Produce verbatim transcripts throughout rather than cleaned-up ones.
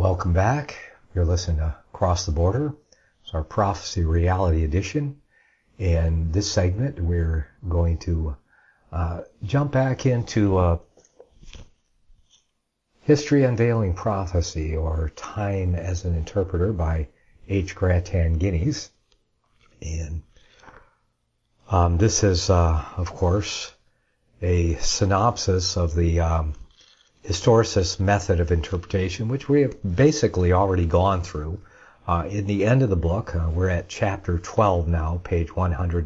Welcome back. You're listening to Across the Border. It's our Prophecy Reality Edition. In this segment, we're going to uh, jump back into uh, History Unveiling Prophecy, or Time as an Interpreter by H. Gratan Guinness. And um, this is, uh, of course, a synopsis of the um, historicist method of interpretation, which we have basically already gone through. Uh, in the end of the book, uh, we're at chapter twelve now, page one hundred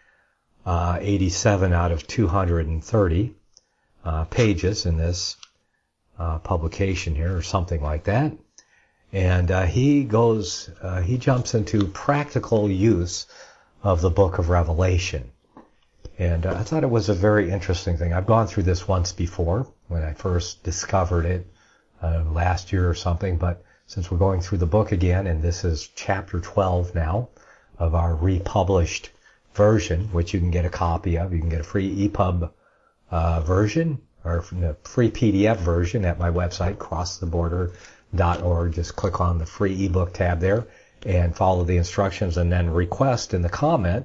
eighty-seven out of two hundred thirty uh, pages in this uh, publication here, or something like that. And uh, he goes, uh, he jumps into practical use of the book of Revelation. And uh, I thought it was a very interesting thing. I've gone through this once before when I first discovered it uh, last year or something, but since we're going through the book again, and this is chapter twelve now of our republished version, which you can get a copy of. You can get a free E P U B uh, version, or a free P D F version at my website, cross the border dot org. Just click on the free ebook tab there and follow the instructions, and then request in the comment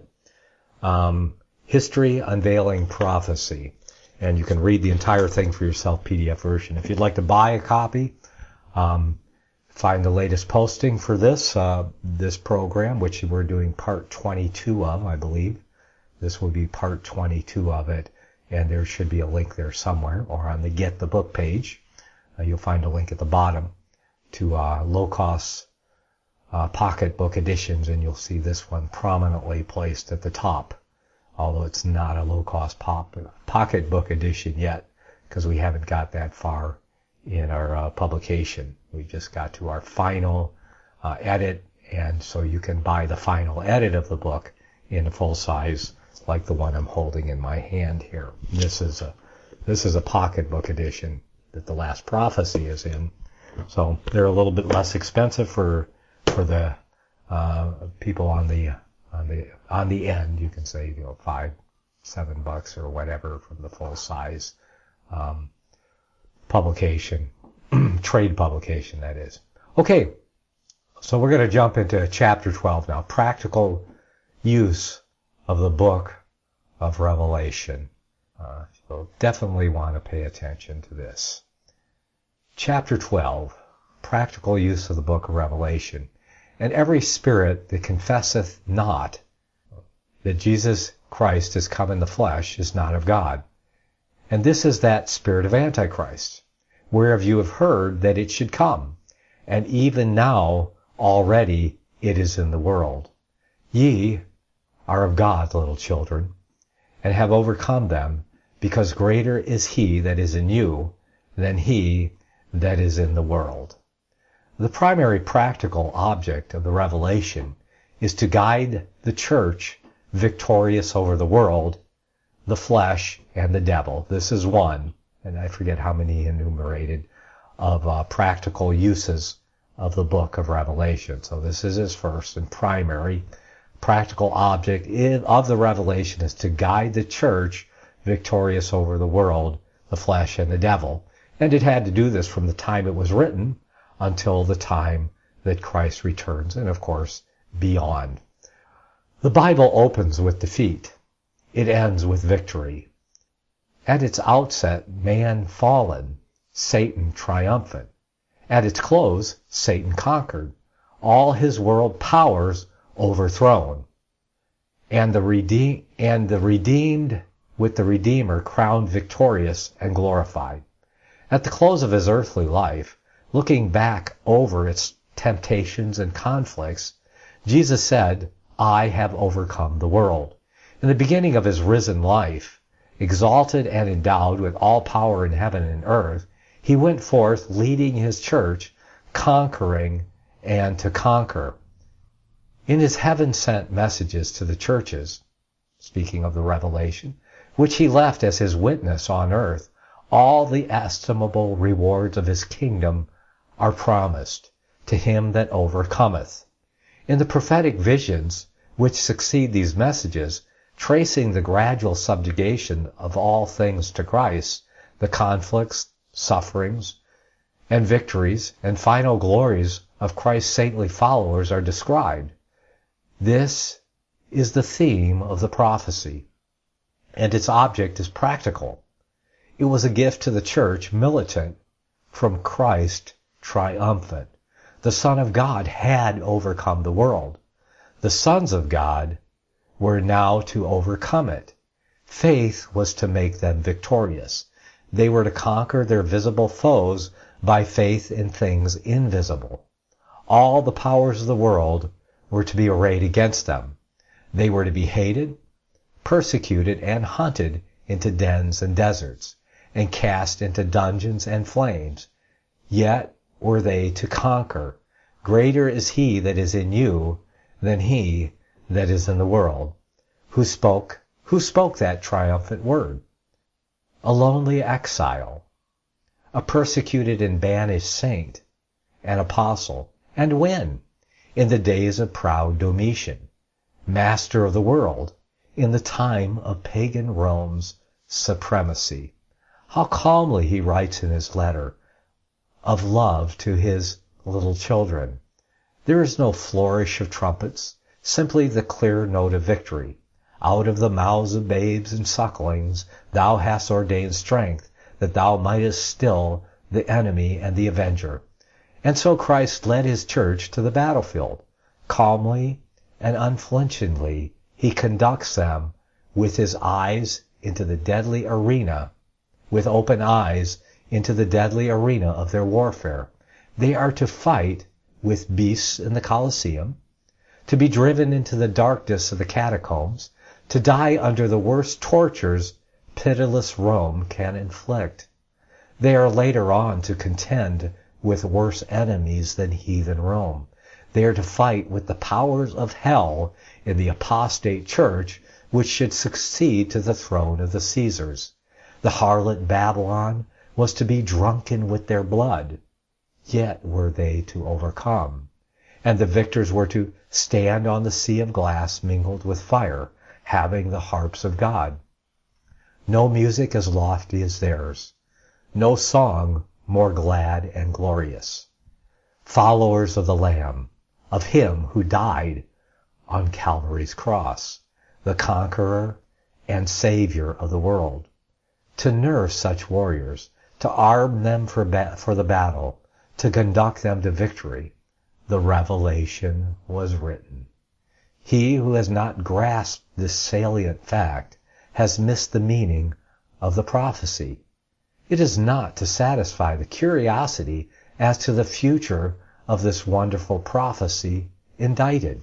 um, History Unveiling Prophecy. And you can read the entire thing for yourself, P D F version. If you'd like to buy a copy, um, find the latest posting for this uh, this program, which we're doing part twenty-two of, I believe. This will be part twenty-two of it, and there should be a link there somewhere, or on the Get the Book page. Uh, you'll find a link at the bottom to uh, low-cost uh, pocketbook editions, and you'll see this one prominently placed at the top, although it's not a low-cost pop, pocketbook edition yet, because we haven't got that far in our uh, publication. We just got to our final uh, edit, and so you can buy the final edit of the book in a full size, like the one I'm holding in my hand here. This is a this is a pocketbook edition that The Last Prophecy is in, so they're a little bit less expensive for for the uh, people on the on the on the end. You can say, you know, five, seven bucks or whatever from the full size um, publication. Trade publication, that is. Okay, so we're going to jump into chapter twelve now. Practical use of the book of Revelation. Uh, you'll definitely want to pay attention to this. Chapter twelve, practical use of the book of Revelation. And every spirit that confesseth not that Jesus Christ is come in the flesh is not of God. And this is that spirit of Antichrist, whereof you have heard that it should come, and even now already it is in the world. Ye are of God, little children, and have overcome them, because greater is he that is in you than he that is in the world. The primary practical object of the revelation is to guide the church victorious over the world, the flesh, and the devil. This is one, and I forget how many enumerated, of uh, practical uses of the book of Revelation. So this is his first and primary practical object of the revelation, is to guide the church victorious over the world, the flesh, and the devil. And it had to do this from the time it was written until the time that Christ returns, and of course beyond. The Bible opens with defeat. It ends with victory. At its outset, man fallen, Satan triumphant. At its close, Satan conquered, all his world powers overthrown, and the redeem and the redeemed with the Redeemer crowned victorious and glorified. At the close of his earthly life, looking back over its temptations and conflicts, Jesus said, I have overcome the world. In the beginning of his risen life, exalted and endowed with all power in heaven and earth, he went forth leading his church, conquering and to conquer. In his heaven-sent messages to the churches, speaking of the revelation, which he left as his witness on earth, all the estimable rewards of his kingdom are promised to him that overcometh. In the prophetic visions which succeed these messages, tracing the gradual subjugation of all things to Christ, the conflicts, sufferings, and victories and final glories of Christ's saintly followers are described. This is the theme of the prophecy, and its object is practical. It was a gift to the church, militant, from Christ triumphant. The Son of God had overcome the world. The sons of God were now to overcome it. Faith was to make them victorious. They were to conquer their visible foes by faith in things invisible. All the powers of the world were to be arrayed against them. They were to be hated, persecuted, and hunted into dens and deserts, and cast into dungeons and flames. Yet were they to conquer. Greater is he that is in you than he that is in the world. Who spoke, who spoke that triumphant word? A lonely exile, a persecuted and banished saint, an apostle. And when? In the days of proud Domitian, master of the world, in the time of pagan Rome's supremacy. How calmly he writes in his letter of love to his little children. There is no flourish of trumpets, simply the clear note of victory. Out of the mouths of babes and sucklings thou hast ordained strength, that thou mightest still the enemy and the avenger. And so Christ led his church to the battlefield. Calmly and unflinchingly he conducts them with his eyes into the deadly arena, with open eyes into the deadly arena of their warfare. They are to fight with beasts in the Colosseum, to be driven into the darkness of the catacombs, to die under the worst tortures pitiless Rome can inflict. They are later on to contend with worse enemies than heathen Rome. They are to fight with the powers of hell in the apostate church, which should succeed to the throne of the Caesars. The harlot Babylon was to be drunken with their blood, yet were they to overcome. And the victors were to stand on the sea of glass mingled with fire, having the harps of God. No music as lofty as theirs, no song more glad and glorious. Followers of the Lamb, of him who died on Calvary's cross, the conqueror and savior of the world. To nurse such warriors, to arm them for, ba- for the battle, to conduct them to victory, the revelation was written. He who has not grasped this salient fact has missed the meaning of the prophecy. It is not to satisfy the curiosity as to the future of this wonderful prophecy indited,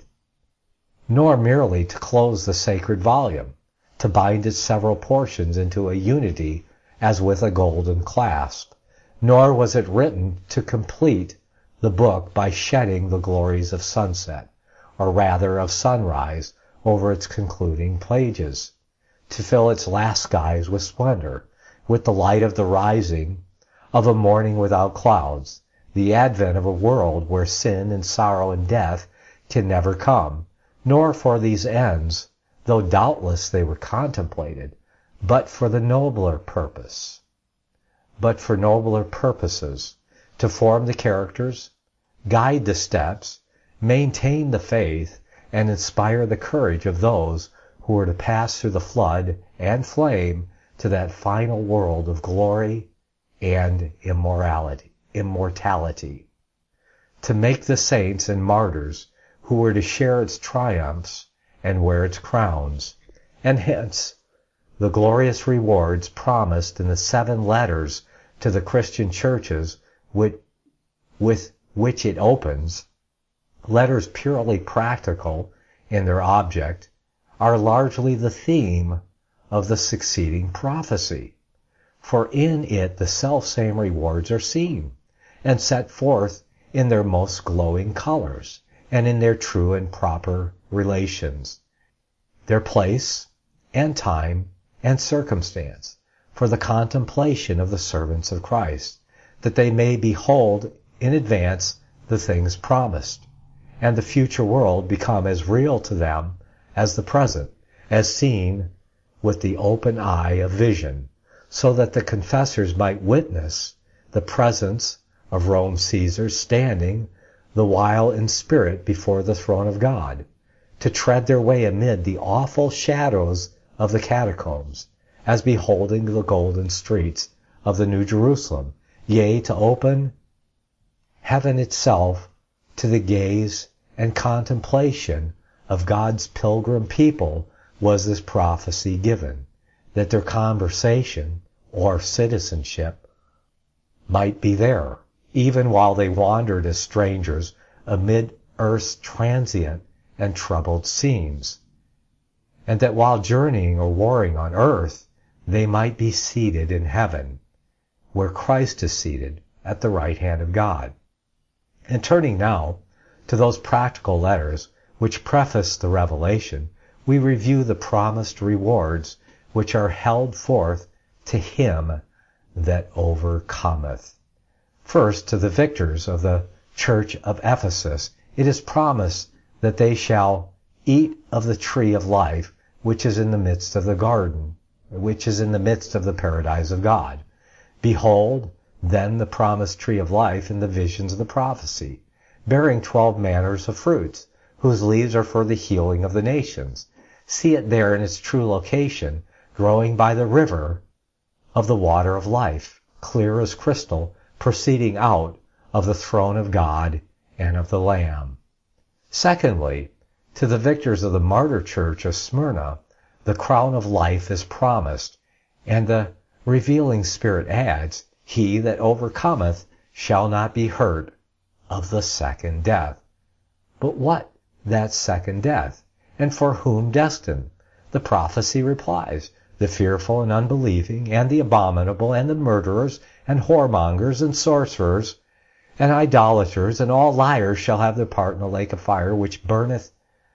nor merely to close the sacred volume, to bind its several portions into a unity as with a golden clasp, nor was it written to complete the book by shedding the glories of sunset, or rather of sunrise, over its concluding pages, to fill its last skies with splendor, with the light of the rising of a morning without clouds, the advent of a world where sin and sorrow and death can never come, nor for these ends, though doubtless they were contemplated, but for the nobler purpose, but for nobler purposes, to form the characters, guide the steps, maintain the faith, and inspire the courage of those who were to pass through the flood and flame to that final world of glory and immorality, immortality, to make the saints and martyrs who were to share its triumphs and wear its crowns, and hence the glorious rewards promised in the seven letters to the Christian churches with, with which it opens, letters purely practical in their object, are largely the theme of the succeeding prophecy. For in it the selfsame rewards are seen, and set forth in their most glowing colors, and in their true and proper relations, their place and time and circumstance, for the contemplation of the servants of Christ, that they may behold in advance the things promised, and the future world become as real to them as the present, as seen with the open eye of vision, so that the confessors might witness the presence of Rome Caesar standing the while in spirit before the throne of God, to tread their way amid the awful shadows of the catacombs, as beholding the golden streets of the New Jerusalem, yea, to open heaven itself to the gaze and contemplation of God's pilgrim people, was this prophecy given, that their conversation or citizenship might be there, even while they wandered as strangers amid earth's transient and troubled scenes, and that while journeying or warring on earth, they might be seated in heaven, where Christ is seated at the right hand of God. And turning now to those practical letters which preface the revelation, we review the promised rewards which are held forth to him that overcometh. First, to the victors of the church of Ephesus, it is promised that they shall eat of the tree of life, which is in the midst of the garden, which is in the midst of the paradise of God. Behold, then the promised tree of life in the visions of the prophecy, bearing twelve manners of fruits, whose leaves are for the healing of the nations. See it there in its true location, growing by the river of the water of life, clear as crystal, proceeding out of the throne of God and of the Lamb. Secondly, to the victors of the martyr church of Smyrna, the crown of life is promised, and the revealing Spirit adds, he that overcometh shall not be hurt of the second death. But what that second death, and for whom destined? The prophecy replies, the fearful and unbelieving, and the abominable, and the murderers, and whoremongers, and sorcerers, and idolaters, and all liars shall have their part in the lake of fire, which burneth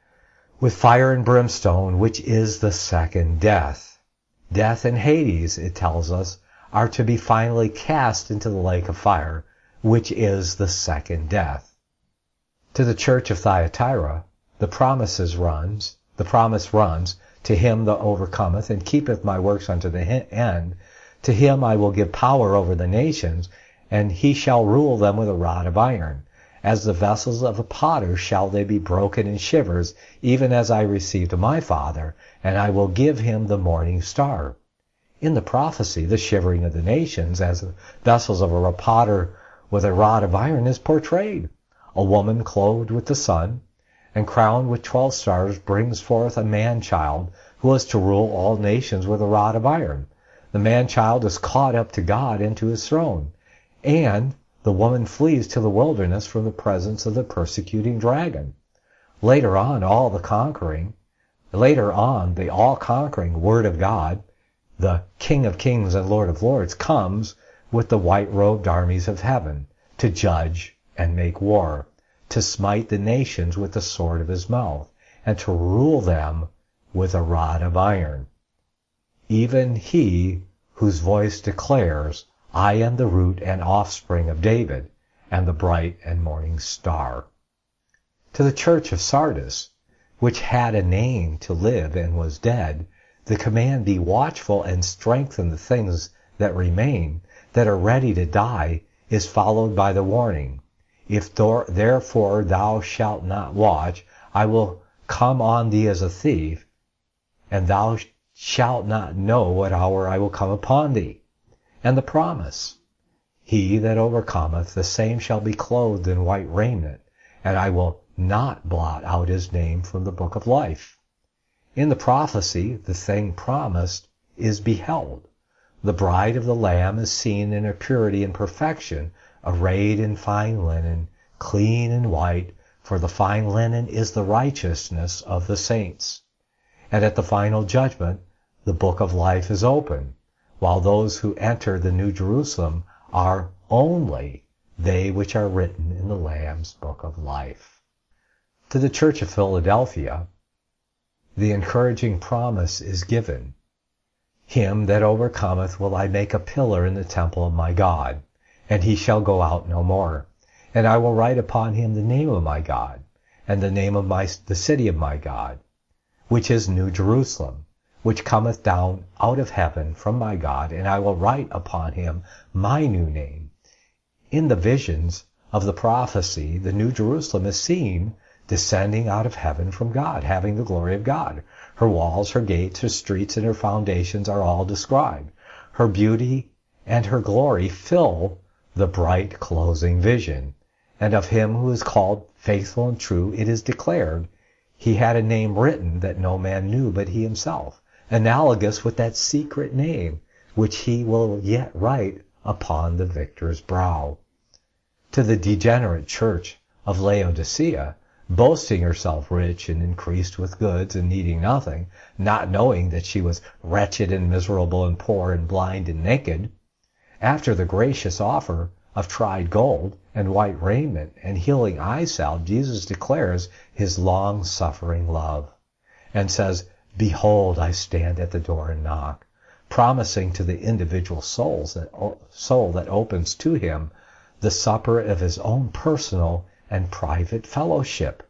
with fire and brimstone, which is the second death. Death and Hades, it tells us, are to be finally cast into the lake of fire, which is the second death. To the church of Thyatira, the promises runs, the promise runs, to him that overcometh and keepeth my works unto the end, to him I will give power over the nations, and he shall rule them with a rod of iron. As the vessels of a potter shall they be broken in shivers, even as I received of my Father, and I will give him the morning star. In the prophecy, the shivering of the nations as the vessels of a potter with a rod of iron is portrayed. A woman clothed with the sun and crowned with twelve stars brings forth a man-child who is to rule all nations with a rod of iron. The man-child is caught up to God and to his throne, and the woman flees to the wilderness from the presence of the persecuting dragon. Later on, all the conquering, later on, the all-conquering Word of God, the King of Kings and Lord of Lords, comes with the white-robed armies of heaven to judge and make war, to smite the nations with the sword of his mouth, and to rule them with a rod of iron. Even he whose voice declares, I am the root and offspring of David, and the bright and morning star. To the church of Sardis, which had a name to live and was dead, the command, be watchful and strengthen the things that remain, that are ready to die, is followed by the warning, if therefore thou shalt not watch, I will come on thee as a thief, and thou shalt not know what hour I will come upon thee. And the promise, he that overcometh, the same shall be clothed in white raiment, and I will not blot out his name from the book of life. In the prophecy, the thing promised is beheld. The bride of the Lamb is seen in her purity and perfection, arrayed in fine linen, clean and white, for the fine linen is the righteousness of the saints. And at the final judgment, the book of life is open, while those who enter the New Jerusalem are only they which are written in the Lamb's book of life. To the church of Philadelphia, the encouraging promise is given. Him that overcometh will I make a pillar in the temple of my God, and he shall go out no more. And I will write upon him the name of my God, and the name of my the city of my God, which is New Jerusalem, which cometh down out of heaven from my God, and I will write upon him my new name. In the visions of the prophecy, the New Jerusalem is seen descending out of heaven from God, having the glory of God. Her walls, her gates, her streets, and her foundations are all described. Her beauty and her glory fill the bright closing vision. And of him who is called faithful and true, it is declared, he had a name written that no man knew but he himself, analogous with that secret name which he will yet write upon the victor's brow. To the degenerate church of Laodicea, boasting herself rich and increased with goods and needing nothing, not knowing that she was wretched and miserable and poor and blind and naked, after the gracious offer of tried gold and white raiment and healing eye salve, Jesus declares his long-suffering love and says, "Behold, I stand at the door and knock," promising to the individual souls that, soul that opens to him the supper of his own personal and private fellowship,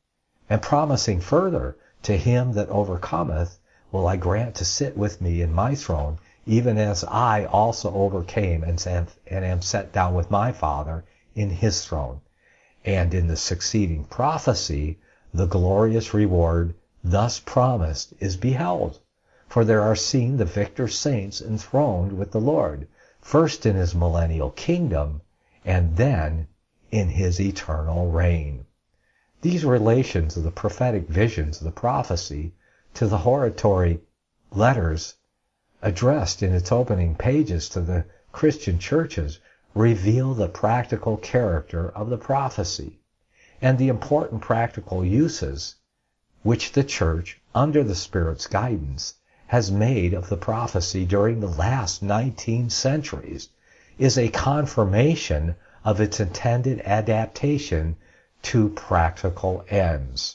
and promising further, to him that overcometh will I grant to sit with me in my throne, even as I also overcame and am set down with my Father in his throne. And in the succeeding prophecy, the glorious reward thus promised is beheld. For there are seen the victor saints enthroned with the Lord, first in his millennial kingdom, and then in his eternal reign. These relations of the prophetic visions of the prophecy to the hortatory letters addressed in its opening pages to the Christian churches reveal the practical character of the prophecy and the important practical uses which the church, under the Spirit's guidance, has made of the prophecy during the last nineteen centuries, is a confirmation of its intended adaptation to practical ends.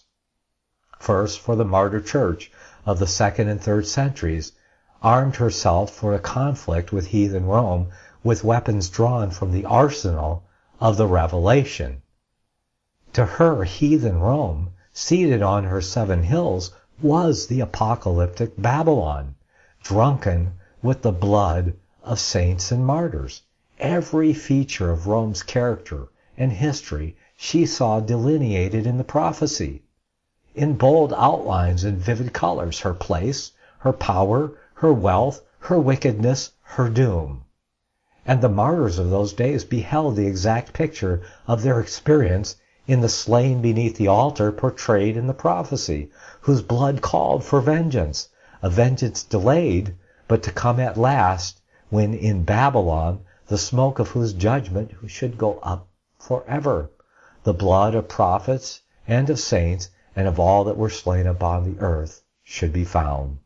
First, for the martyr church of the second and third centuries, armed herself for a conflict with heathen Rome with weapons drawn from the arsenal of the Revelation. To her, heathen Rome, seated on her seven hills, was the apocalyptic Babylon, drunken with the blood of saints and martyrs. Every feature of Rome's character and history she saw delineated in the prophecy. In bold outlines and vivid colors, her place, her power, her wealth, her wickedness, her doom. And the martyrs of those days beheld the exact picture of their experience in the slain beneath the altar portrayed in the prophecy, whose blood called for vengeance, a vengeance delayed, but to come at last, when in Babylon the smoke of whose judgment should go up forever, the blood of prophets and of saints and of all that were slain upon the earth should be found.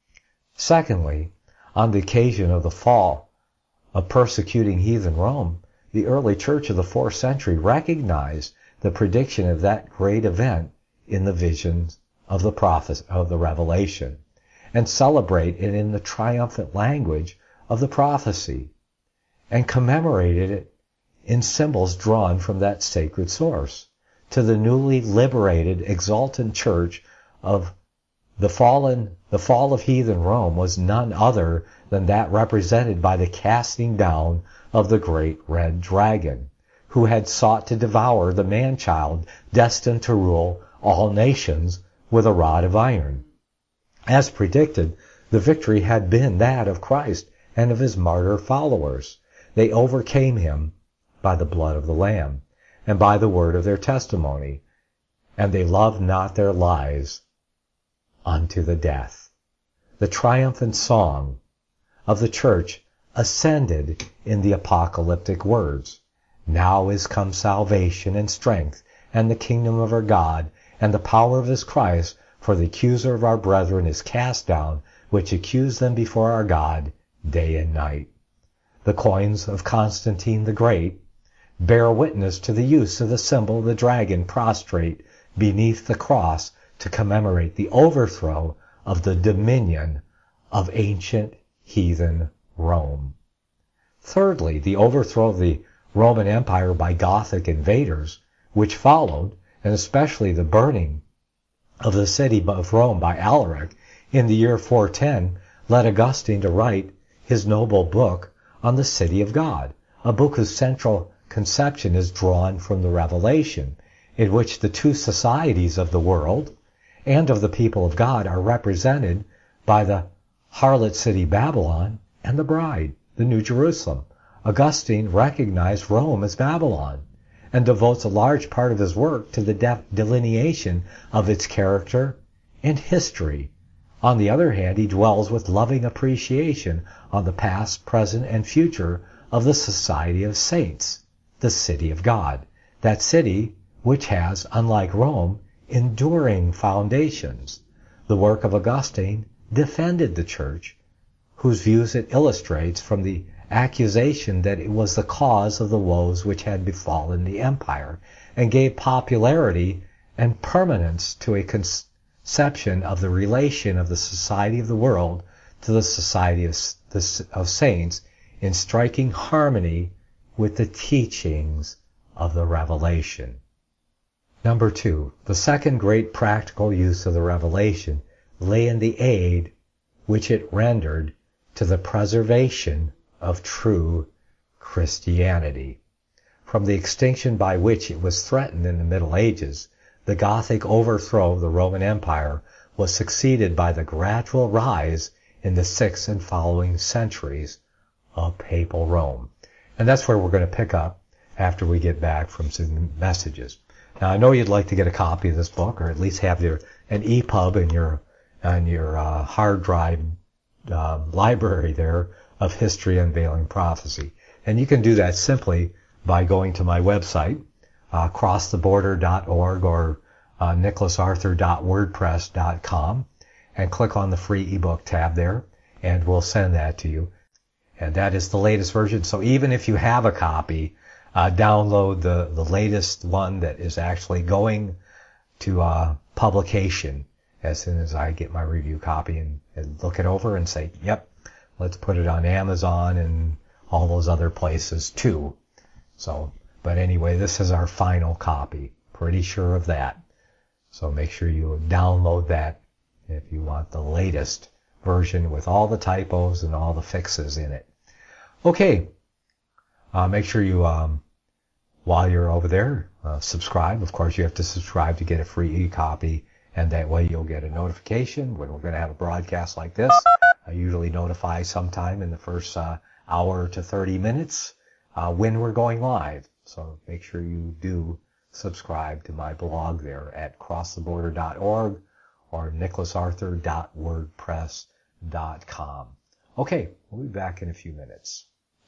Secondly, on the occasion of the fall of persecuting heathen Rome, the early church of the fourth century recognized the prediction of that great event in the visions of the prophets of the Revelation, and celebrate it in the triumphant language of the prophecy, and commemorated it in symbols drawn from that sacred source. To the newly liberated, exultant church of the fallen, the fall of heathen Rome was none other than that represented by the casting down of the great red dragon, who had sought to devour the man-child destined to rule all nations with a rod of iron. As predicted, the victory had been that of Christ and of his martyr followers. They overcame him by the blood of the Lamb and by the word of their testimony, and they loved not their lives unto the death. The triumphant song of the church ascended in the apocalyptic words, "Now is come salvation and strength and the kingdom of our God and the power of his Christ, for the accuser of our brethren is cast down, which accused them before our God day and night." The coins of Constantine the Great bear witness to the use of the symbol of the dragon prostrate beneath the cross to commemorate the overthrow of the dominion of ancient heathen Rome. Thirdly, the overthrow of the Roman Empire by Gothic invaders, which followed, and especially the burning of the city of Rome by Alaric in the year four ten, led Augustine to write his noble book on the City of God, a book whose central conception is drawn from the Revelation, in which the two societies of the world and of the people of God are represented by the harlot city Babylon and the bride, the New Jerusalem. Augustine recognized Rome as Babylon and devotes a large part of his work to the de- delineation of its character and history. On the other hand, he dwells with loving appreciation on the past, present, and future of the society of saints, the city of God, that city which has, unlike Rome, enduring foundations. The work of Augustine defended the church, whose views it illustrates from the accusation that it was the cause of the woes which had befallen the empire, and gave popularity and permanence to a conception of the relation of the society of the world to the society of, the, of saints in striking harmony with the teachings of the Revelation. Number two, the second great practical use of the Revelation lay in the aid which it rendered to the preservation of true Christianity. From the extinction by which it was threatened in the Middle Ages, the Gothic overthrow of the Roman Empire was succeeded by the gradual rise in the sixth and following centuries of papal Rome. And that's where we're going to pick up after we get back from some messages. Now, I know you'd like to get a copy of this book, or at least have your an E P U B in your on your uh, hard drive uh, library there of History Unveiling Prophecy. And you can do that simply by going to my website, uh, cross the border dot org or uh, nicholas arthur dot wordpress dot com, and click on the free ebook tab there, and we'll send that to you. And that is the latest version. So even if you have a copy, uh, download the, the latest one that is actually going to uh, publication as soon as I get my review copy and, and look it over and say, yep, let's put it on Amazon and all those other places too. So, but anyway, this is our final copy. Pretty sure of that. So make sure you download that if you want the latest version with all the typos and all the fixes in it. Okay. Uh, make sure you, um, while you're over there, uh, subscribe. Of course, you have to subscribe to get a free e-copy, and that way you'll get a notification when we're going to have a broadcast like this. I usually notify sometime in the first uh, hour to thirty minutes uh, when we're going live. So make sure you do subscribe to my blog there at cross the border dot org or nicholas arthur dot wordpress dot com. Okay, we'll be back in a few minutes.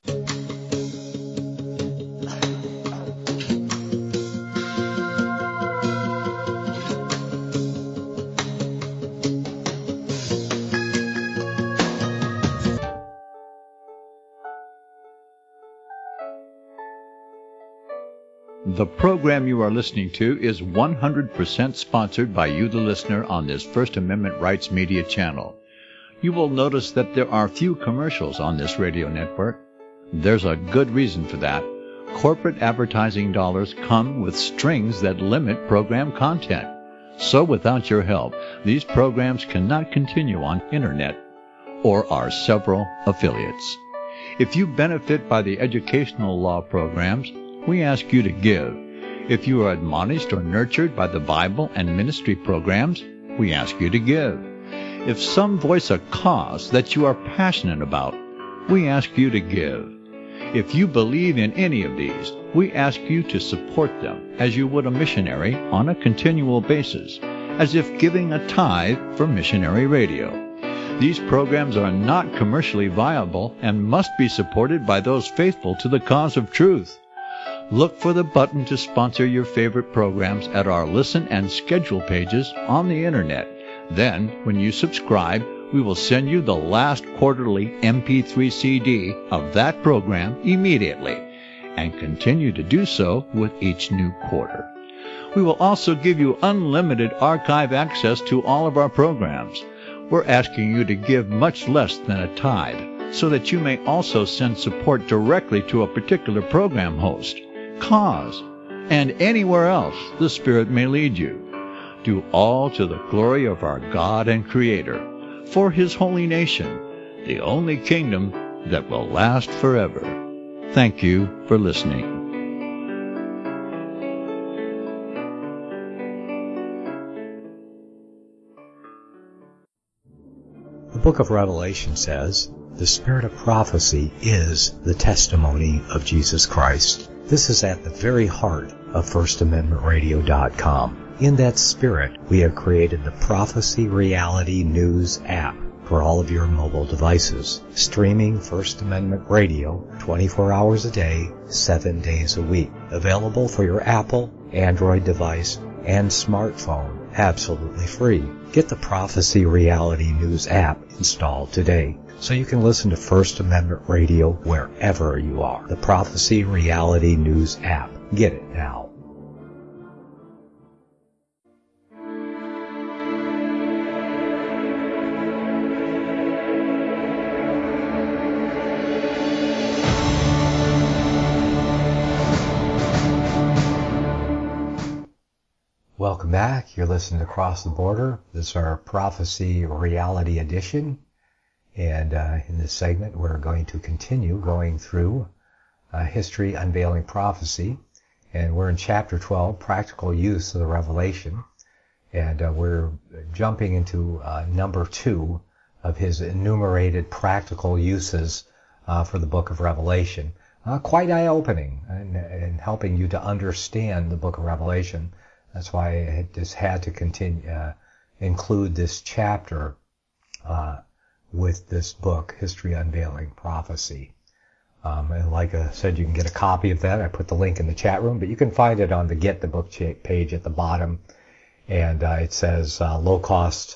The program you are listening to is one hundred percent sponsored by you, the listener, on this First Amendment Rights Media channel. You will notice that there are few commercials on this radio network. There's a good reason for that. Corporate advertising dollars come with strings that limit program content. So without your help, these programs cannot continue on internet or our several affiliates. If you benefit by the educational law programs, we ask you to give. If you are admonished or nurtured by the Bible and ministry programs, we ask you to give. If some voice a cause that you are passionate about, we ask you to give. If you believe in any of these, we ask you to support them as you would a missionary on a continual basis, as if giving a tithe for missionary radio. These programs are not commercially viable and must be supported by those faithful to the cause of truth. Look for the button to sponsor your favorite programs at our listen and schedule pages on the internet. Then, when you subscribe, we will send you the last quarterly M P three C D of that program immediately, and continue to do so with each new quarter. We will also give you unlimited archive access to all of our programs. We're asking you to give much less than a tithe, so that you may also send support directly to a particular program host, cause, and anywhere else the Spirit may lead you. Do all to the glory of our God and Creator, for His holy nation, the only kingdom that will last forever. Thank you for listening. book of Revelation says, the spirit of prophecy is the testimony of Jesus Christ. This is at the very heart of First Amendment Radio dot com. In that spirit, we have created the Prophecy Reality News app for all of your mobile devices, streaming First Amendment Radio twenty-four hours a day, seven days a week. Available for your Apple, Android device, and smartphone, absolutely free. Get the Prophecy Reality News app installed today so you can listen to First Amendment Radio wherever you are. The Prophecy Reality News app. Get it now. Welcome back. You're listening to Across the Border. This is our Prophecy Reality Edition. And uh, in this segment, we're going to continue going through uh, History Unveiling Prophecy. And we're in Chapter twelve, Practical Use of the Revelation. And uh, we're jumping into uh, number two of his enumerated practical uses uh, for the book of Revelation. Uh, quite eye-opening and, and helping you to understand the book of Revelation. That's why I just had to continue, uh, include this chapter uh, with this book, History Unveiling Prophecy. Um, and like I said, you can get a copy of that. I put the link in the chat room, but you can find it on the Get the Book page at the bottom. And uh, it says uh, low-cost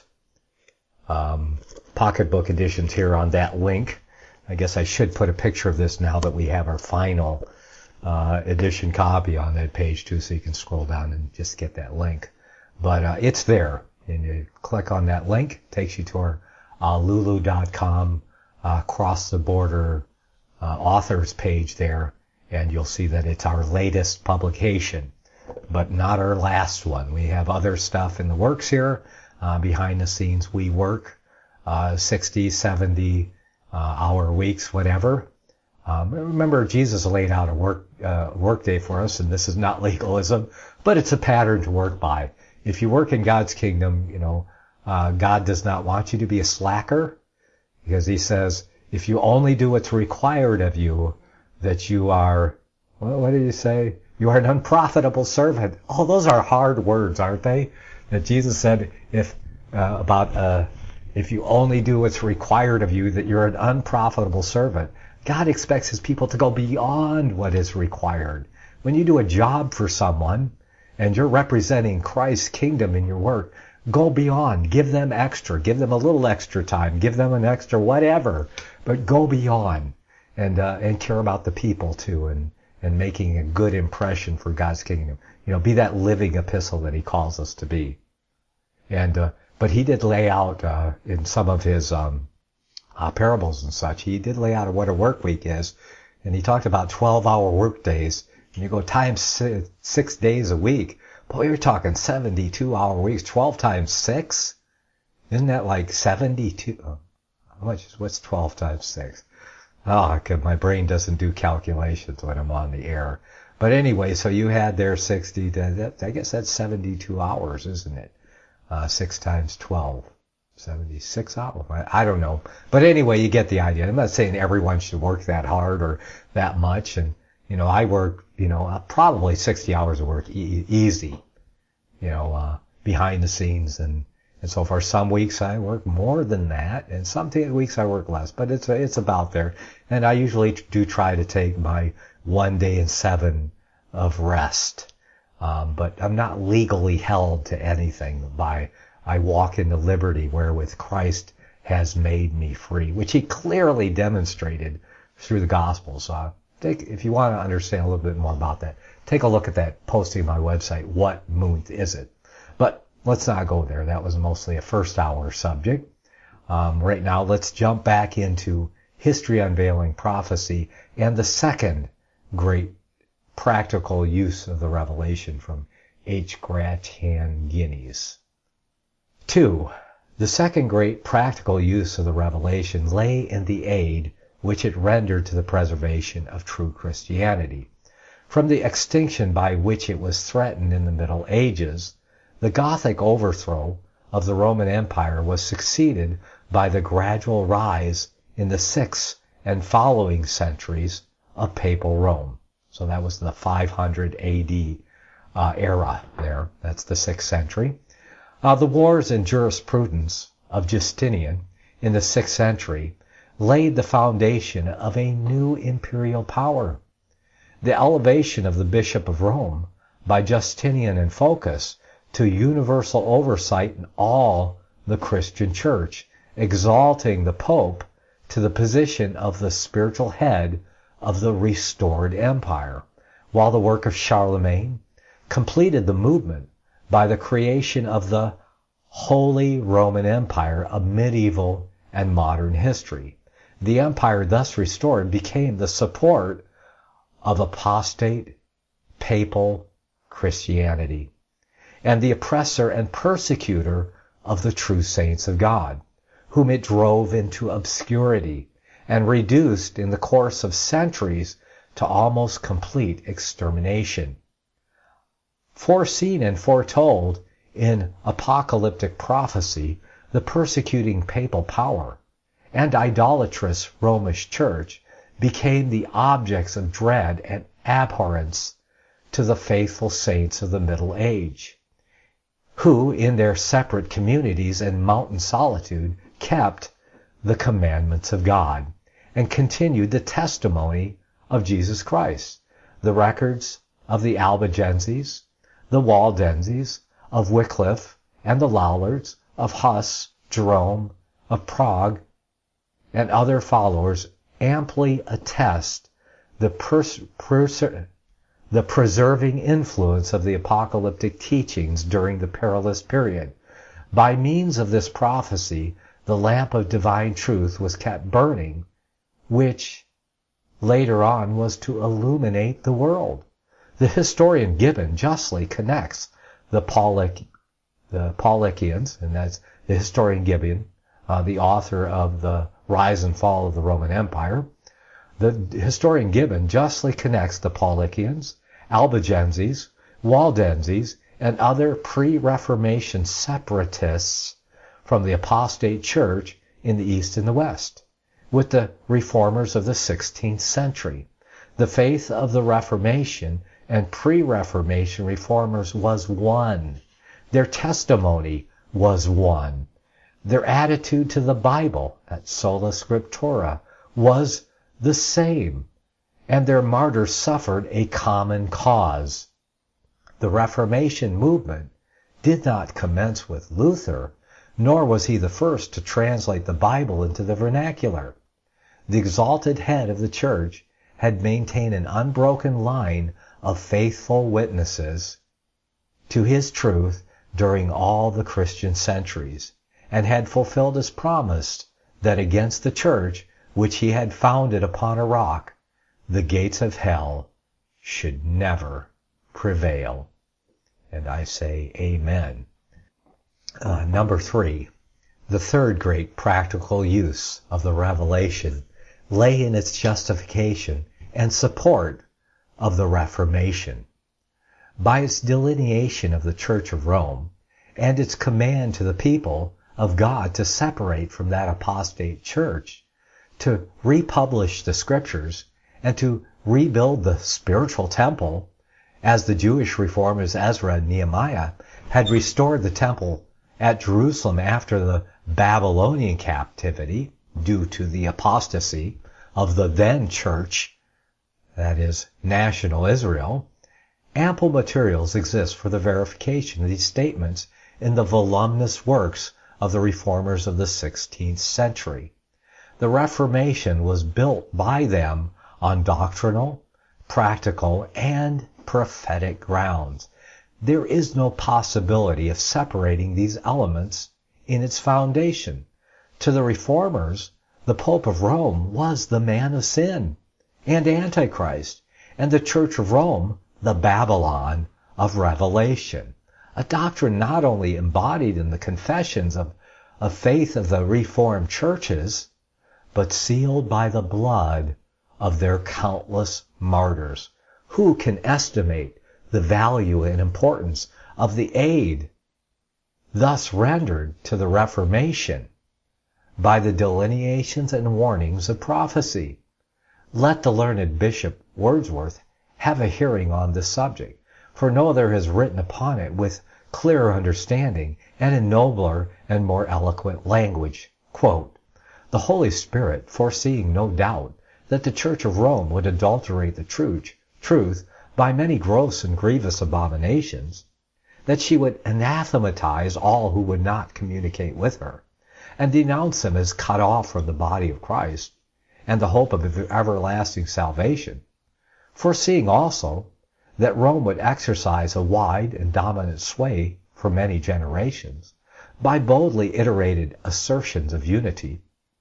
um, pocketbook editions here on that link. I guess I should put a picture of this now that we have our final Uh, edition copy on that page too, so you can scroll down and just get that link. But uh, it's there, and you click on that link, takes you to our uh, lulu dot com uh, cross the border uh, authors page there, and you'll see that it's our latest publication, but not our last one. We have other stuff in the works here. Uh, behind the scenes, we work uh, sixty, seventy uh, hour weeks, whatever. Um, remember, Jesus laid out a work uh, work day for us, and this is not legalism, but it's a pattern to work by. If you work in God's kingdom, you know, uh, God does not want you to be a slacker, because he says, if you only do what's required of you, that you are, well, what did he say? You are an unprofitable servant. Oh, those are hard words, aren't they? That Jesus said, if uh, about uh, if you only do what's required of you, that you're an unprofitable servant. God expects his people to go beyond what is required. When you do a job for someone and you're representing Christ's kingdom in your work, go beyond. Give them extra. Give them a little extra time. Give them an extra whatever. But go beyond and uh, and care about the people too, and, and making a good impression for God's kingdom. You know, be that living epistle that he calls us to be. And uh, but he did lay out uh, in some of his um, Uh, parables and such, he did lay out what a work week is, and he talked about twelve hour work days, and you go times six, six days a week. Boy, you're talking seventy-two hour weeks. twelve times six? Isn't that like seventy-two? Oh, how much is, what's twelve times six? Oh, my brain doesn't do calculations when I'm on the air. But anyway, so you had there sixty, that, I guess that's seventy-two hours, isn't it? Uh, six times twelve. seventy-six hours. I don't know. But anyway, you get the idea. I'm not saying everyone should work that hard or that much. And, you know, I work, you know, probably sixty hours of work e- easy, you know, uh, behind the scenes. And, and so far, some weeks I work more than that, and some weeks I work less. But it's, it's about there. And I usually do try to take my one day in seven of rest. Um, but I'm not legally held to anything by I walk in the liberty wherewith Christ has made me free, which he clearly demonstrated through the Gospels. Uh, take, if you want to understand a little bit more about that, take a look at that posting on my website, What Month Is It? But let's not go there. That was mostly a first hour subject. Um, right now, let's jump back into History Unveiling Prophecy and the second great practical use of the revelation from H. Gratian Guinness. Two, the second great practical use of the revelation lay in the aid which it rendered to the preservation of true Christianity. From the extinction by which it was threatened in the Middle Ages, the Gothic overthrow of the Roman Empire was succeeded by the gradual rise in the sixth and following centuries of papal Rome. So that was the five hundred A D uh, era there. That's the sixth century. Uh, the wars and jurisprudence of Justinian in the sixth century laid the foundation of a new imperial power. The elevation of the Bishop of Rome by Justinian and Phocas to universal oversight in all the Christian church, exalting the Pope to the position of the spiritual head of the restored empire, while the work of Charlemagne completed the movement by the creation of the Holy Roman Empire of medieval and modern history. The empire thus restored became the support of apostate papal Christianity, and the oppressor and persecutor of the true saints of God, whom it drove into obscurity and reduced in the course of centuries to almost complete extermination. Foreseen and foretold in apocalyptic prophecy, the persecuting papal power and idolatrous Romish church became the objects of dread and abhorrence to the faithful saints of the Middle Age, who in their separate communities and mountain solitude kept the commandments of God and continued the testimony of Jesus Christ. The records of the Albigenses, the Waldenses, of Wycliffe, and the Lollards, of Huss, Jerome, of Prague, and other followers amply attest the, pers- pers- the preserving influence of the apocalyptic teachings during the perilous period. By means of this prophecy, the lamp of divine truth was kept burning, which later on was to illuminate the world. The historian Gibbon justly connects the, Paulic, the Paulicians, and that's the historian Gibbon, uh, the author of the Rise and Fall of the Roman Empire. The historian Gibbon justly connects the Paulicians, Albigenses, Waldenses, and other pre-Reformation separatists from the apostate church in the East and the West with the reformers of the sixteenth century. The faith of the Reformation and pre-Reformation reformers was one. Their testimony was one. Their attitude to the Bible, that sola scriptura, was the same, and their martyrs suffered a common cause. The Reformation movement did not commence with Luther, nor was he the first to translate the Bible into the vernacular. The exalted head of the church had maintained an unbroken line of faithful witnesses to his truth during all the Christian centuries, and had fulfilled his promise that against the church, which he had founded upon a rock, the gates of hell should never prevail. And I say amen. Uh, number three, the third great practical use of the revelation lay in its justification and support of the Reformation. By its delineation of the Church of Rome and its command to the people of God to separate from that apostate church, to republish the scriptures, and to rebuild the spiritual temple, as the Jewish reformers Ezra and Nehemiah had restored the temple at Jerusalem after the Babylonian captivity due to the apostasy of the then church, that is, national Israel. Ample materials exist for the verification of these statements in the voluminous works of the reformers of the sixteenth century. The Reformation was built by them on doctrinal, practical, and prophetic grounds. There is no possibility of separating these elements in its foundation. To the reformers, the Pope of Rome was the man of sin and Antichrist, and the Church of Rome the Babylon of Revelation, a doctrine not only embodied in the confessions of, of faith of the Reformed churches, but sealed by the blood of their countless martyrs. Who can estimate the value and importance of the aid thus rendered to the Reformation by the delineations and warnings of prophecy. Let the learned Bishop Wordsworth have a hearing on this subject, for no other has written upon it with clearer understanding and in nobler and more eloquent language. Quote, "The Holy Spirit, foreseeing no doubt that the Church of Rome would adulterate the truth, truth by many gross and grievous abominations, that she would anathematize all who would not communicate with her, and denounce them as cut off from the body of Christ, and the hope of everlasting salvation, foreseeing also that Rome would exercise a wide and dominant sway for many generations, by boldly iterated assertions of unity,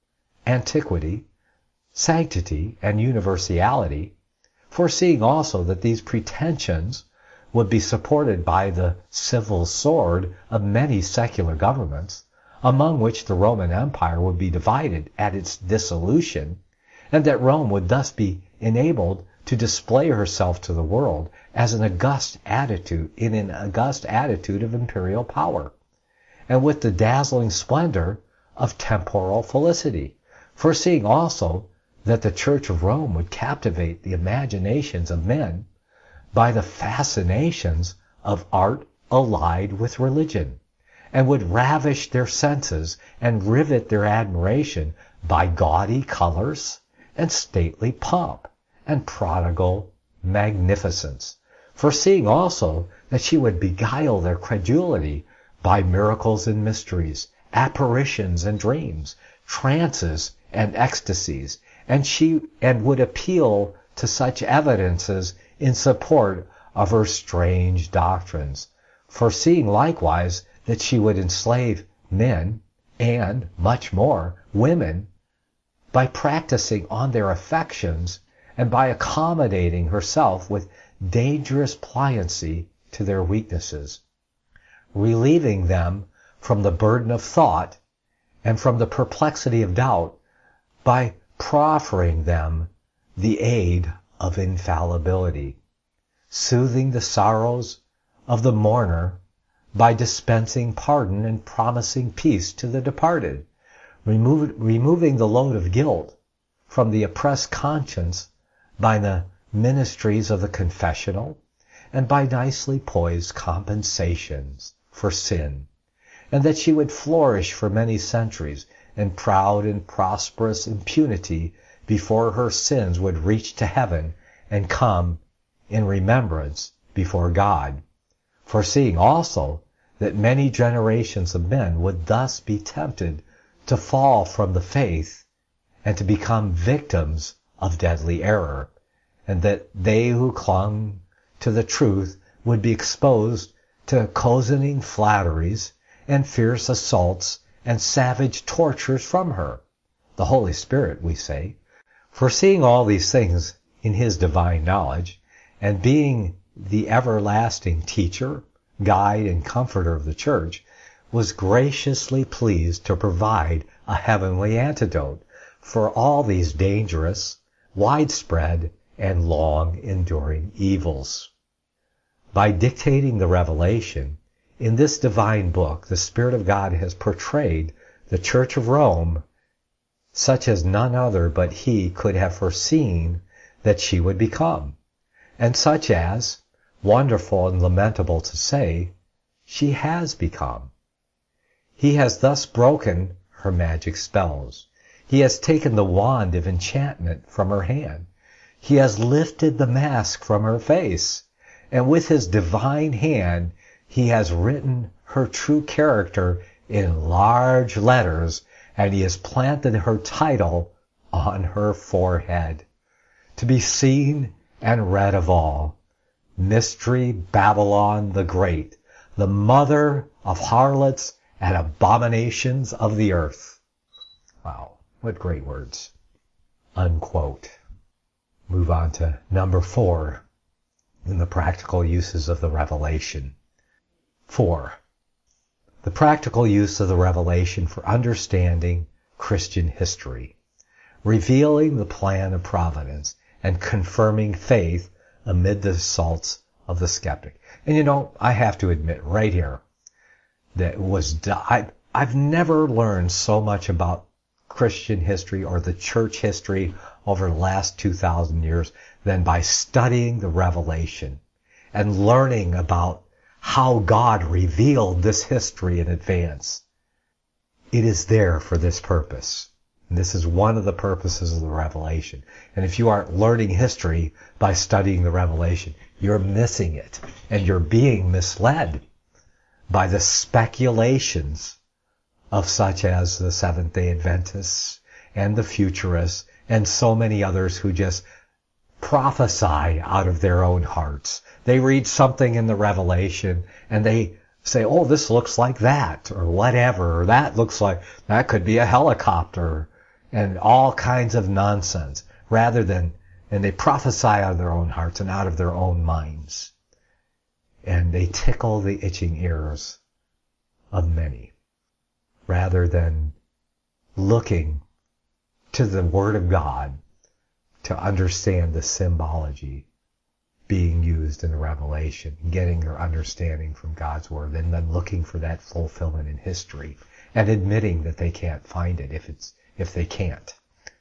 antiquity, sanctity, and universality, foreseeing also that these pretensions would be supported by the civil sword of many secular governments, among which the Roman Empire would be divided at its dissolution, and that Rome would thus be enabled to display herself to the world as an august attitude, in an august attitude of imperial power, and with the dazzling splendor of temporal felicity, foreseeing also that the Church of Rome would captivate the imaginations of men by the fascinations of art allied with religion, and would ravish their senses and rivet their admiration by gaudy colors and stately pomp and prodigal magnificence, foreseeing also that she would beguile their credulity by miracles and mysteries, apparitions and dreams, trances and ecstasies, and she and would appeal to such evidences in support of her strange doctrines, foreseeing likewise that she would enslave men and, much more, women, by practicing on their affections and by accommodating herself with dangerous pliancy to their weaknesses, relieving them from the burden of thought and from the perplexity of doubt by proffering them the aid of infallibility, soothing the sorrows of the mourner by dispensing pardon and promising peace to the departed, remove, removing the load of guilt from the oppressed conscience by the ministries of the confessional and by nicely poised compensations for sin, and that she would flourish for many centuries in proud and prosperous impunity before her sins would reach to heaven and come in remembrance before God, foreseeing also that many generations of men would thus be tempted to fall from the faith and to become victims of deadly error, and that they who clung to the truth would be exposed to cozening flatteries and fierce assaults and savage tortures from her. The Holy Spirit, we say, foreseeing all these things in his divine knowledge, and being the everlasting teacher, guide, and comforter of the church, was graciously pleased to provide a heavenly antidote for all these dangerous, widespread, and long-enduring evils. By dictating the revelation, in this divine book, the Spirit of God has portrayed the Church of Rome such as none other but he could have foreseen that she would become, and such as, wonderful and lamentable to say, she has become. He has thus broken her magic spells. He has taken the wand of enchantment from her hand. He has lifted the mask from her face, and with his divine hand he has written her true character in large letters, and he has planted her title on her forehead, to be seen and read of all. Mystery Babylon the Great, the mother of harlots and abominations of the earth. Wow, what great words. Unquote. Move on to number four in the practical uses of the revelation. Four. The practical use of the revelation for understanding Christian history, revealing the plan of providence and confirming faith amid the assaults of the skeptic. And you know, I have to admit right here that it was I, I've never learned so much about Christian history or the church history over the last two thousand years than by studying the Revelation and learning about how God revealed this history in advance. It is there for this purpose. And this is one of the purposes of the Revelation. And if you aren't learning history by studying the Revelation, you're missing it. And you're being misled by the speculations of such as the Seventh-day Adventists and the Futurists and so many others who just prophesy out of their own hearts. They read something in the Revelation and they say, oh, this looks like that, or whatever, or that looks like, that could be a helicopter, and all kinds of nonsense, rather than, and they prophesy out of their own hearts and out of their own minds. And they tickle the itching ears of many, rather than looking to the Word of God to understand the symbology being used in the Revelation, getting their understanding from God's Word, and then looking for that fulfillment in history, and admitting that they can't find it if it's if they can't.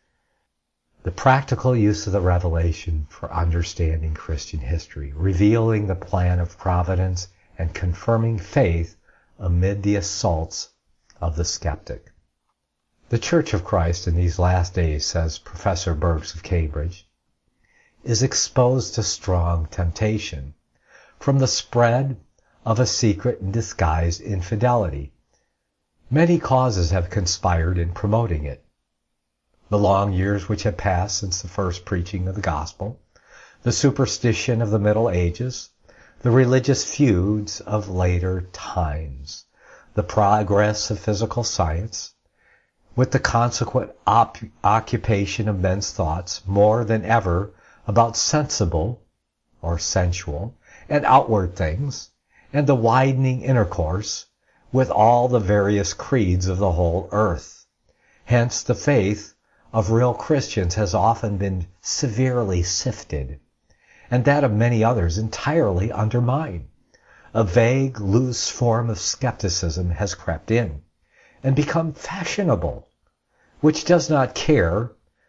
The practical use of the Revelation for understanding Christian history, revealing the plan of providence and confirming faith amid the assaults of the skeptic. The Church of Christ in these last days, says Professor Burks of Cambridge, is exposed to strong temptation from the spread of a secret and disguised infidelity. Many causes have conspired in promoting it. The long years which have passed since the first preaching of the gospel, the superstition of the Middle Ages, the religious feuds of later times, the progress of physical science, with the consequent op- occupation of men's thoughts more than ever about sensible or sensual and outward things, and the widening intercourse with all the various creeds of the whole earth. Hence the faith of real Christians has often been severely sifted, and that of many others entirely undermined. A vague, loose form of skepticism has crept in and become fashionable, which does not care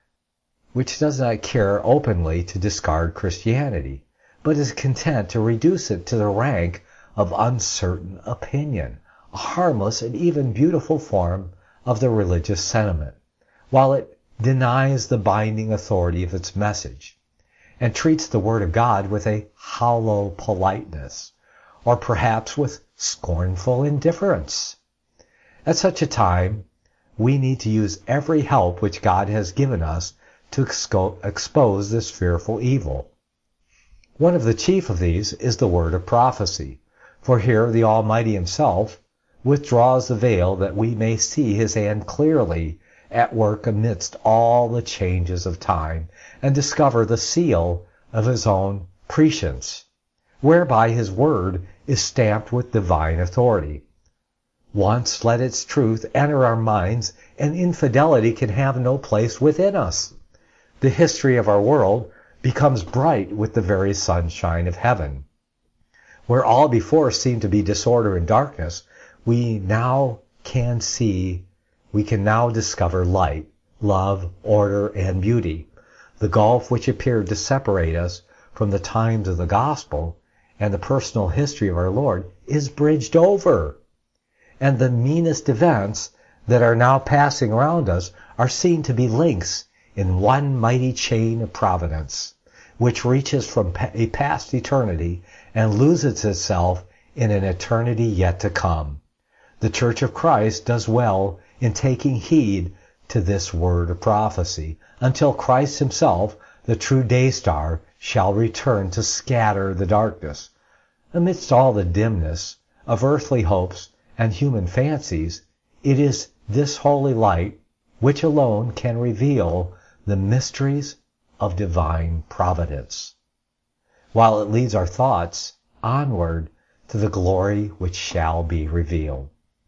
which does not care openly to discard Christianity, but is content to reduce it to the rank of uncertain opinion, a harmless and even beautiful form of the religious sentiment, while it denies the binding authority of its message, and treats the Word of God with a hollow politeness, or perhaps with scornful indifference. At such a time, we need to use every help which God has given us to exco- expose this fearful evil. One of the chief of these is the word of prophecy, for here the Almighty Himself withdraws the veil that we may see His hand clearly at work amidst all the changes of time, and discover the seal of His own prescience, whereby His word is stamped with divine authority. Once let its truth enter our minds, and infidelity can have no place within us. The history of our world becomes bright with the very sunshine of heaven. Where all before seemed to be disorder and darkness, we now can see, we can now discover light, love, order, and beauty. The gulf which appeared to separate us from the times of the gospel and the personal history of our Lord is bridged over. And the meanest events that are now passing around us are seen to be links in one mighty chain of providence, which reaches from a past eternity and loses itself in an eternity yet to come. The Church of Christ does well in taking heed to this word of prophecy, until Christ Himself, the true day star, shall return to scatter the darkness. Amidst all the dimness of earthly hopes and human fancies, it is this holy light which alone can reveal the mysteries of divine providence, while it leads our thoughts onward to the glory which shall be revealed.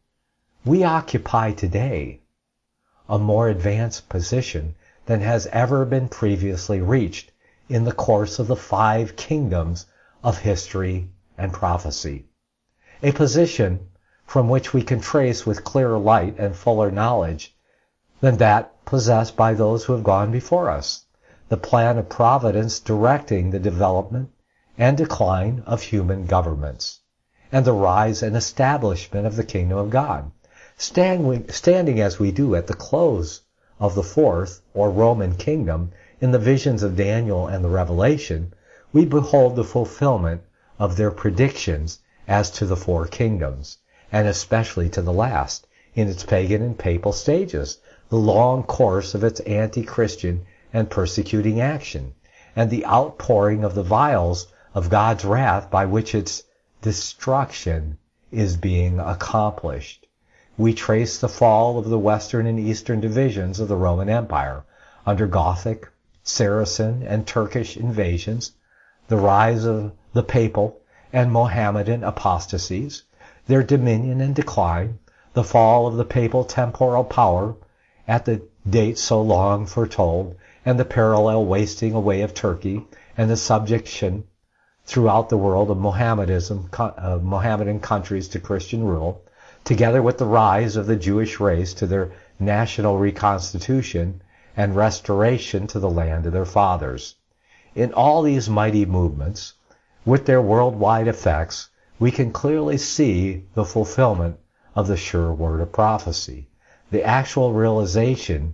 We occupy today a more advanced position than has ever been previously reached in the course of the five kingdoms of history and prophecy, a position from which we can trace with clearer light and fuller knowledge than that possessed by those who have gone before us. The plan of providence directing the development and decline of human governments, and the rise and establishment of the kingdom of God. Standing, standing as we do at the close of the fourth, or Roman kingdom, in the visions of Daniel and the Revelation, we behold the fulfillment of their predictions as to the four kingdoms, and especially to the last, in its pagan and papal stages, the long course of its anti-Christian and persecuting action, and the outpouring of the vials of God's wrath by which its destruction is being accomplished. We trace the fall of the western and eastern divisions of the Roman Empire under Gothic, Saracen, and Turkish invasions, the rise of the papal and Mohammedan apostasies, their dominion and decline, the fall of the papal temporal power at the date so long foretold, and the parallel wasting away of Turkey and the subjection throughout the world of Mohammedanism, uh, Mohammedan countries to Christian rule, together with the rise of the Jewish race to their national reconstitution and restoration to the land of their fathers. In all these mighty movements, with their worldwide effects, we can clearly see the fulfillment of the sure word of prophecy, the actual realization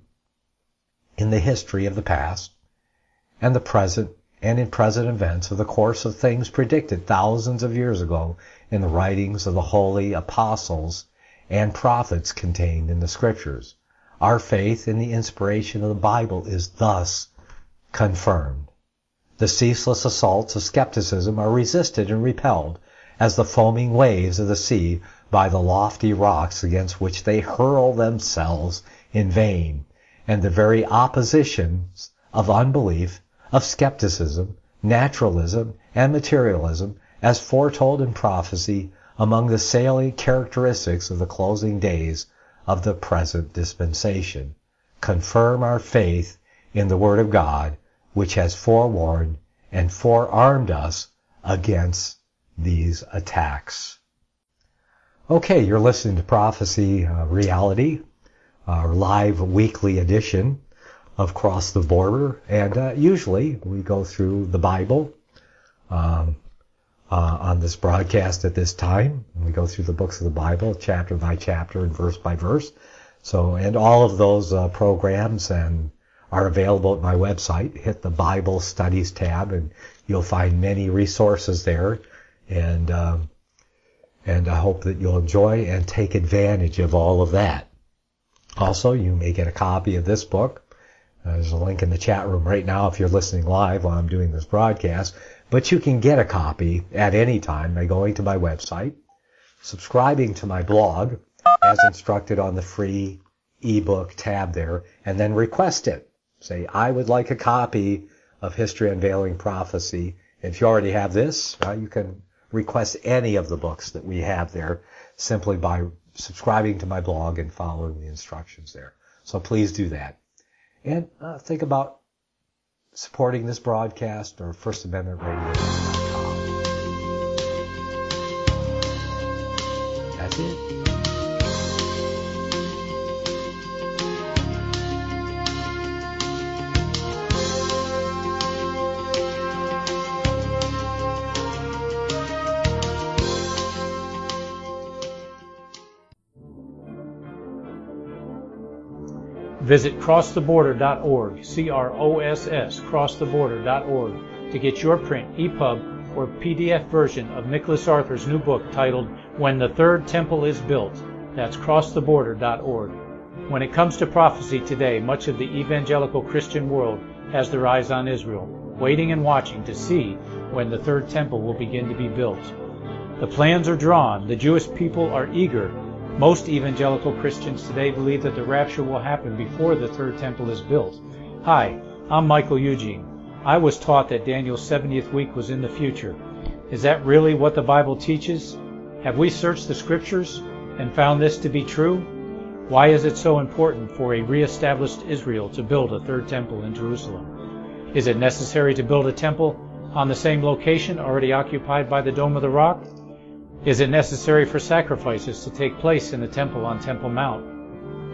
in the history of the past and the present and in present events of the course of things predicted thousands of years ago in the writings of the holy apostles and prophets contained in the Scriptures. Our faith in the inspiration of the Bible is thus confirmed. The ceaseless assaults of skepticism are resisted and repelled as the foaming waves of the sea by the lofty rocks against which they hurl themselves in vain, and the very oppositions of unbelief, of skepticism, naturalism, and materialism, as foretold in prophecy, among the salient characteristics of the closing days of the present dispensation, confirm our faith in the Word of God, which has forewarned and forearmed us against these attacks. Okay, you're listening to Prophecy uh, Reality, our live weekly edition of Cross the Border, and uh, usually we go through the Bible um, uh, on this broadcast at this time. And we go through the books of the Bible, chapter by chapter and verse by verse. So, and all of those uh, programs and are available at my website. Hit the Bible Studies tab, and you'll find many resources there. And um, and I hope that you'll enjoy and take advantage of all of that. Also, you may get a copy of this book. Uh, there's a link in the chat room right now if you're listening live while I'm doing this broadcast. But you can get a copy at any time by going to my website, subscribing to my blog as instructed on the free ebook tab there, and then request it. Say, I would like a copy of History Unveiling Prophecy. If you already have this, uh, you can request any of the books that we have there simply by subscribing to my blog and following the instructions there. So please do that. And uh, think about supporting this broadcast or First Amendment Radio dot com. That's it. Visit cross the border dot org, C R O S S, cross the border dot org, to get your print, E P U B, or P D F version of Nicholas Arthur's new book titled When the Third Temple is Built. That's cross the border dot org. When it comes to prophecy today, much of the evangelical Christian world has their eyes on Israel, waiting and watching to see when the third temple will begin to be built. The plans are drawn. The Jewish people are eager. Most evangelical Christians today believe that the rapture will happen before the third temple is built. Hi, I'm Michael Eugene. I was taught that Daniel's seventieth week was in the future. Is that really what the Bible teaches? Have we searched the Scriptures and found this to be true? Why is it so important for a re-established Israel to build a third temple in Jerusalem? Is it necessary to build a temple on the same location already occupied by the Dome of the Rock? Is it necessary for sacrifices to take place in the temple on Temple Mount?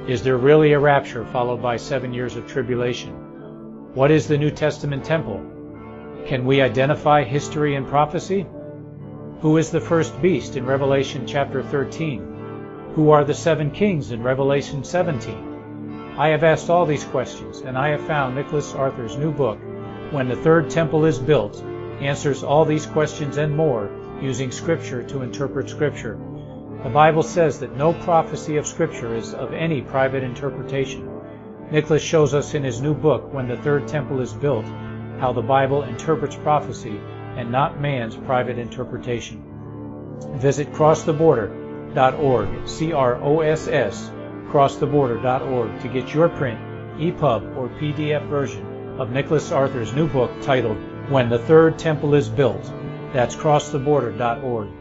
Is there really a rapture followed by seven years of tribulation? What is the New Testament temple? Can we identify history and prophecy? Who is the first beast in Revelation chapter thirteen? Who are the seven kings in Revelation seventeen? I have asked all these questions, and I have found Nicholas Arthur's new book, When the Third Temple is Built, answers all these questions and more using Scripture to interpret Scripture. The Bible says that no prophecy of Scripture is of any private interpretation. Nicholas shows us in his new book, When the Third Temple is Built, how the Bible interprets prophecy and not man's private interpretation. Visit cross the border dot org, C R O S S, cross the border dot org to get your print, E P U B, or P D F version of Nicholas Arthur's new book titled When the Third Temple is Built. That's cross the border dot org.